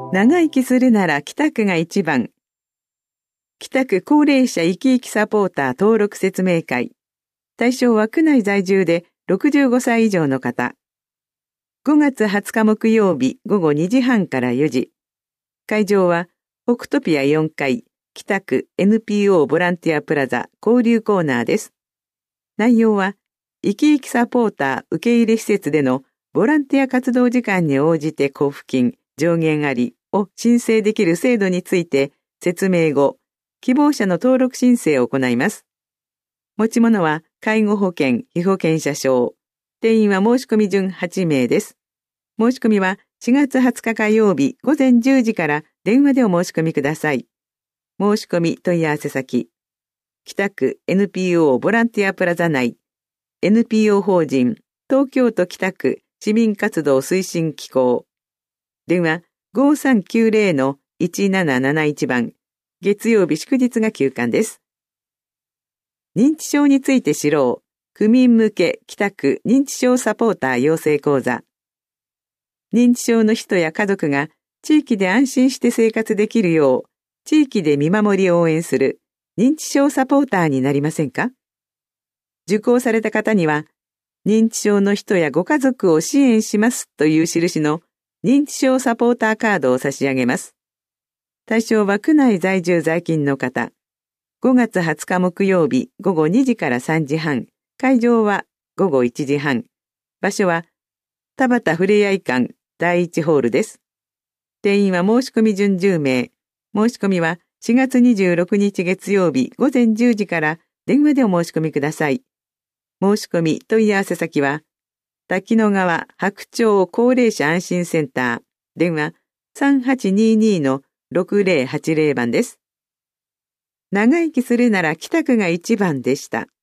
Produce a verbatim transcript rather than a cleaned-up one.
長生きするなら北区が一番。北区高齢者生き生きサポーター登録説明会。対象は区内在住でろくじゅうごさい以上の方。ごがつはつか木曜日午後にじはんからよじ。会場はオクトピアよんかい北区 エヌピーオー ボランティアプラザ交流コーナーです。内容は生き生きサポーター受け入れ施設でのボランティア活動時間に応じて交付金上限ありを申請できる制度について説明後、希望者の登録申請を行います。持ち物は介護保険、被保険者証。定員は申し込み順はちめいです。申し込みはしがつはつか火曜日午前じゅうじから電話でお申し込みください。申し込み問い合わせ先。北区 エヌピーオー ボランティアプラザ内。エヌピーオー 法人東京都北区市民活動推進機構。電話ごさんきゅうゼロのいちなななないちばん。月曜日祝日が休館です。認知症について知ろう。区民向け北区認知症サポーター養成講座。認知症の人や家族が地域で安心して生活できるよう、地域で見守り応援する認知症サポーターになりませんか？受講された方には、認知症の人やご家族を支援しますという印の認知症サポーターカードを差し上げます。対象は区内在住在勤の方。ごがつはつか木曜日午後にじからさんじはん。会場はごごいちじはん。場所は田端ふれあい館だいいちホールです。定員は申し込み順じゅうめい。申し込みはしがつにじゅうろくにち月曜日午前じゅうじから電話でお申し込みください。申し込み問い合わせ先は滝野川白鳥高齢者安心センター。電話さんはちににのろくぜろはちぜろばんです。長生きするなら北区が一番でした。